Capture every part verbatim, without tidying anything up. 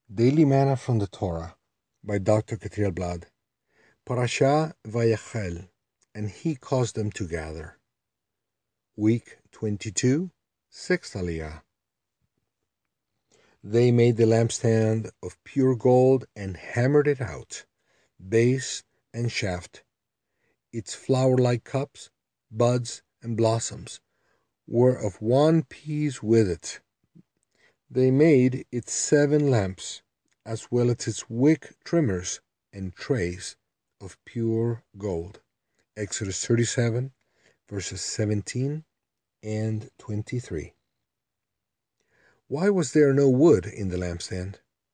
Daily Manna from the Torah by Doctor Katriel Blad. Parashah Vayachel, and he caused them to gather. Week twenty-two, sixth Aliyah. They made the lampstand of pure gold and hammered it out, base and shaft. Its flower-like cups, buds, and blossoms were of one piece with it. They made its seven lamps, as well as its wick trimmers and trays of pure gold. Exodus thirty-seven, verses seventeen and twenty-three. Why was there no wood in the lampstand?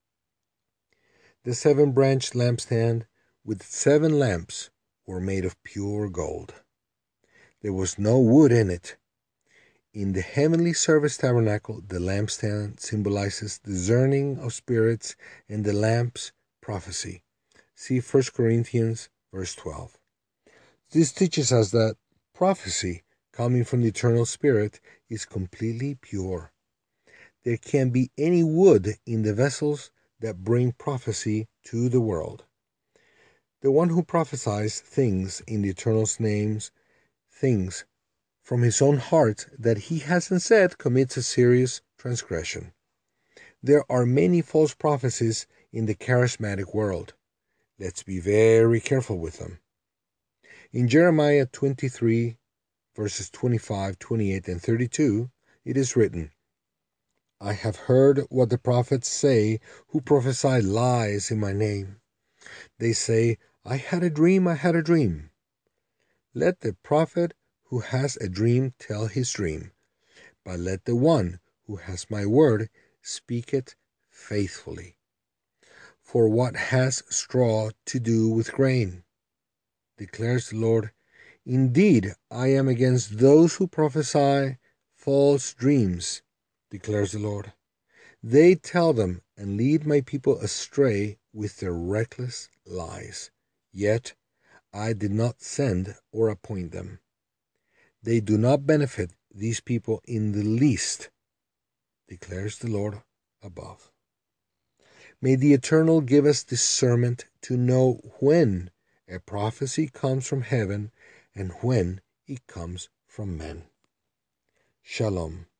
The seven-branched lampstand with seven lamps were made of pure gold. There was no wood in it. In the heavenly service tabernacle, the lampstand symbolizes discerning of spirits and the lamps prophecy. See First Corinthians verse twelve. This teaches us that prophecy coming from the eternal Spirit is completely pure. There can't be any wood in the vessels that bring prophecy to the world. The one who prophesies things in the Eternal's names, things from his own heart that he hasn't said, commits a serious transgression. There are many false prophecies in the charismatic world. Let's be very careful with them. In Jeremiah twenty-three, verses twenty-five, twenty-eight, and thirty-two, it is written, I have heard what the prophets say who prophesy lies in my name. They say, I had a dream, I had a dream. Let the prophet who has a dream tell his dream, but let the one who has my word speak it faithfully. For what has straw to do with grain? Declares the Lord. Indeed, I am against those who prophesy false dreams, declares the Lord. They tell them and lead my people astray with their reckless lies. Yet I did not send or appoint them. They do not benefit these people in the least, declares the Lord above. May the Eternal give us discernment to know when a prophecy comes from heaven and when it comes from men. Shalom.